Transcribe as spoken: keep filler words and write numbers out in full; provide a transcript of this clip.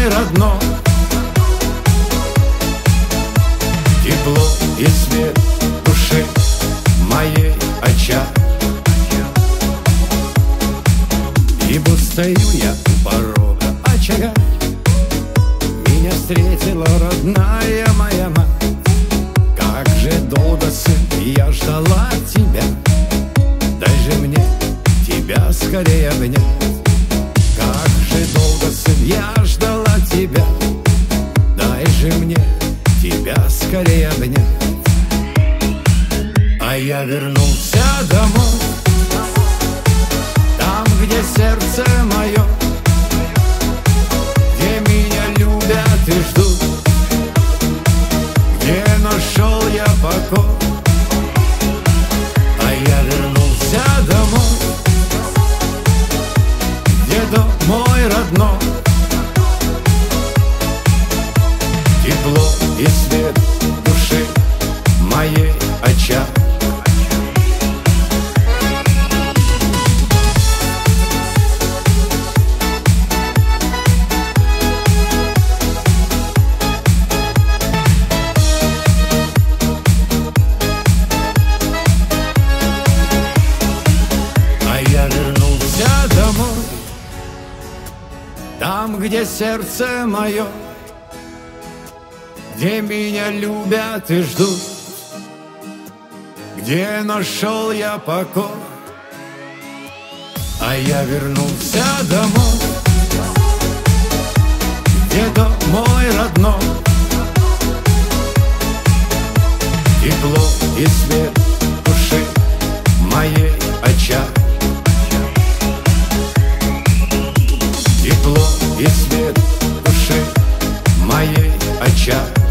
мой родной. Тепло и свет души моей очаг. Ибо стою я у порога очага, меня встретила родная моя мать. Как же долго, сын, я ждала тебя, дай же мне тебя скорее обнять. Как же долго, сын, я ждала тебя, дай же мне тебя скорее обнять. А я вернулся домой, там, где сердце мое, где меня любят и ждут, где нашел я покой. А я вернулся домой, где дом мой родной. Тепло и свет души моей очаг. Там, где сердце мое, где меня любят и ждут, где нашел я покой. А я вернулся домой, где дом мой родной. Тепло и свет души моей очаг. Тепло и свет души моей очаг.